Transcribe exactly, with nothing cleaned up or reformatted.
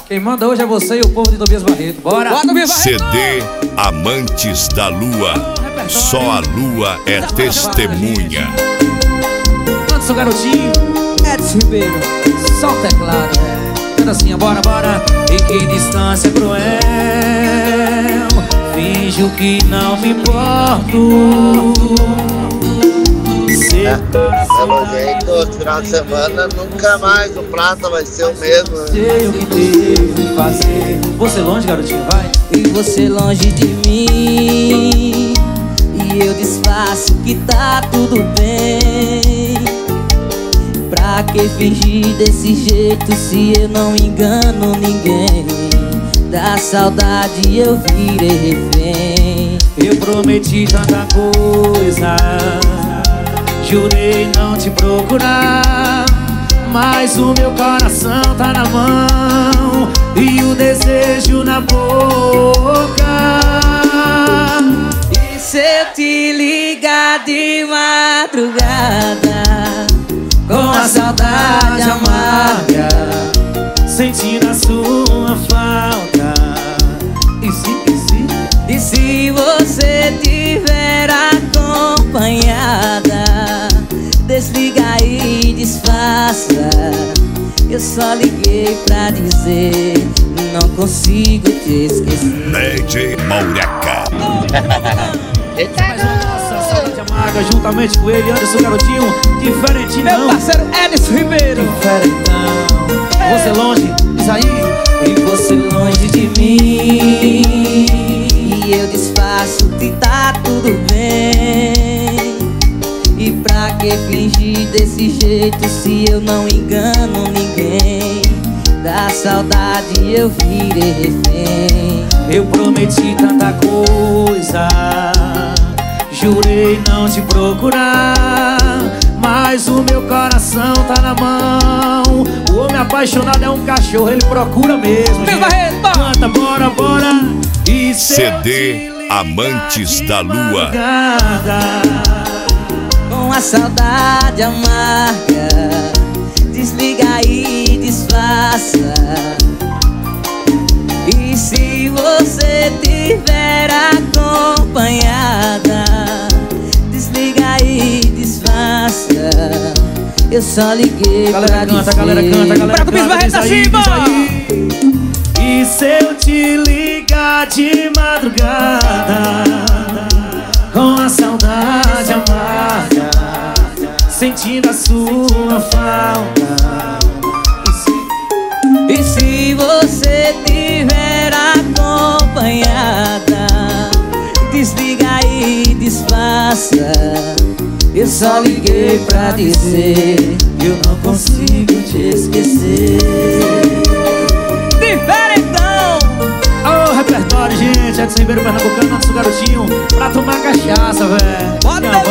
Quem manda hoje é você e o povo de Tobias Barreto. Bora! Bora, Tobias Barreto! C D Amantes da Lua. Só a lua é testemunha. Canta seu garotinho, Edson Ribeiro. Só o teclado, é. Canta assim, bora, bora. E que distância cruel. Finjo que não me importo. É, pelo jeito, final de semana nunca mais o Prata vai ser o mesmo, né? Sei o que devo fazer. Você longe, garotinho, vai. E você longe de mim, e eu disfarço que tá tudo bem. Pra que fingir desse jeito se eu não engano ninguém? Da saudade eu virei refém. Eu prometi tanta coisa, jurei não te procurar, mas o meu coração tá na mão e o desejo na boca. E se eu te ligar de madrugada, com a saudade amarga, sentindo a sua falta. E se, e se? E se você tiver acompanhada, desliga e disfarça. Eu só liguei pra dizer, não consigo te esquecer. D J Maureca. Mais uma nossa saudade amarga, juntamente com ele, Anderson Garotinho. Diferente não, meu parceiro Edson Ribeiro. Diferentão. Você longe, diz aí. E você longe de mim, e eu disfarço que tá tudo bem. E pra que fingir desse jeito se eu não engano ninguém? Da saudade eu virei refém. Eu prometi tanta coisa, jurei não te procurar, mas o meu coração tá na mão. O homem apaixonado é um cachorro, ele procura mesmo. Canta, bora, bora. E C D Amantes da Lua. Com a saudade amarga, desliga e disfarça. E se você tiver acompanhada, desliga e disfarça. Eu só liguei galera pra canta, dizer. galera canta, galera Tobias canta, Barreto diz aí, diz aí. E se eu te ligar de madrugada, com a saudade amarga, sentindo a sua falta. E se você tiver acompanhada, desliga e disfarça. Eu só liguei pra dizer, eu não consigo te esquecer. Diferentão! Ô, repertório, gente, Edson Ribeiro, Pernambucano, nosso garotinho, pra tomar cachaça, velho.